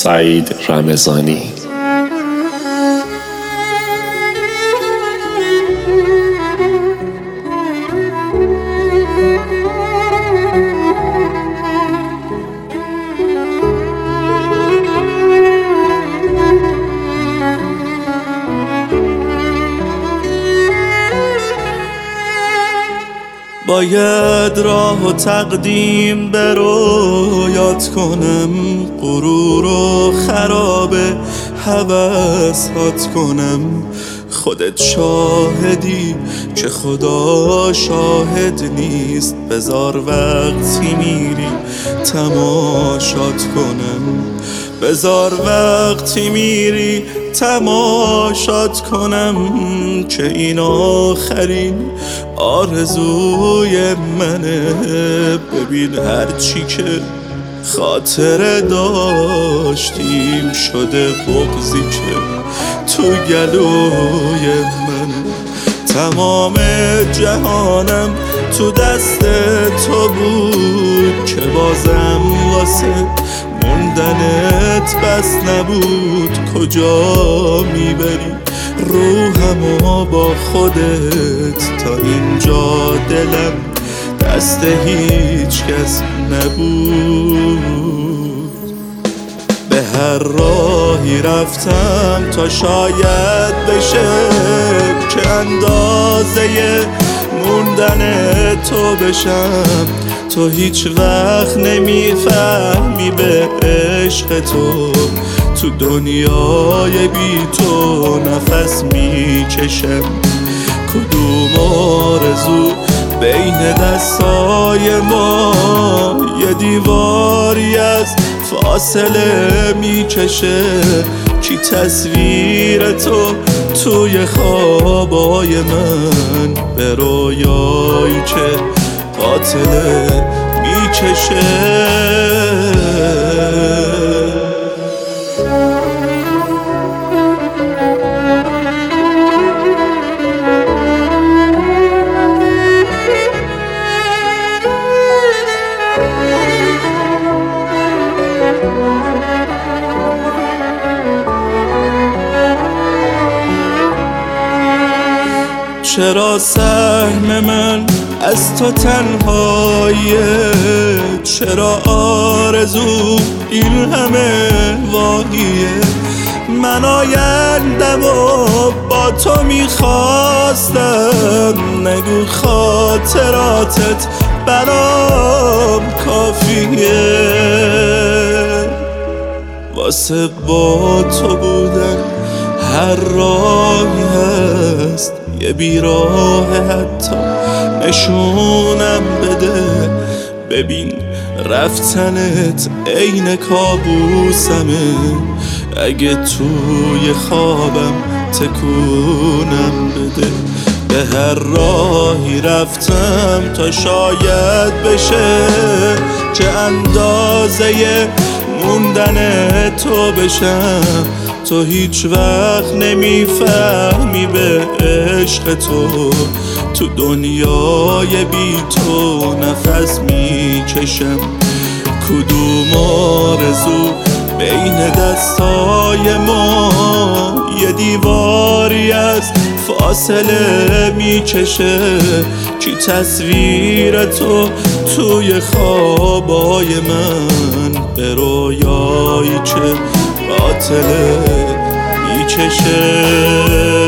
سعید رمضانی. باید راه و تقدیم به رویات کنم، غرور و خراب هوسات کنم. خودت شاهدی که خدا شاهد نیست، بذار وقتی میری تماشات کنم، بذار وقتی میری تماشات کنم، که این آخرین آرزوی منه. ببین هرچی که خاطره داشتیم شده بغضی که تو گلوی منه. تمام جهانم تو دست تو بود، که بازم واسه موندنت بس نبود. کجا میبری روحمو با خودت، تا اینجا دلم دست هیچ کس نبود. به هر راهی رفتم تا شاید بشه که اندازه موندن تو بشم. تو هیچ وقت نمیفهمی به عشق تو دنیای بی تو نفس میکشم. کدوم آرزو بین دستای ما یه دیواری از فاصله میکشه. کی تصویر تو توی خوابای من، به رویایی که قاتله میکشه. چرا سهم من از تو تنهاییه؟ چرا آرزو این همه واهیه؟ من آیندم و با تو میخواستم، نگو خاطراتت برام کافیه. واسه با تو بودن هر راهی هست، یه بیراه حتی نشونم بده. ببین رفتنت عین کابوسمه، اگه توی خوابم تکونم بده. به هر راهی رفتم تا شاید بشه که اندازه موندن تو بشم. تو هیچ وقت نمیفهمی به عشق تو دنیای بی تو نفس میکشم. کدوم آرزو بین دستای ما یه دیواری از فاصله میکشه. کی تصویر تو توی خوابای من، به رویایی که قاتله میکشه.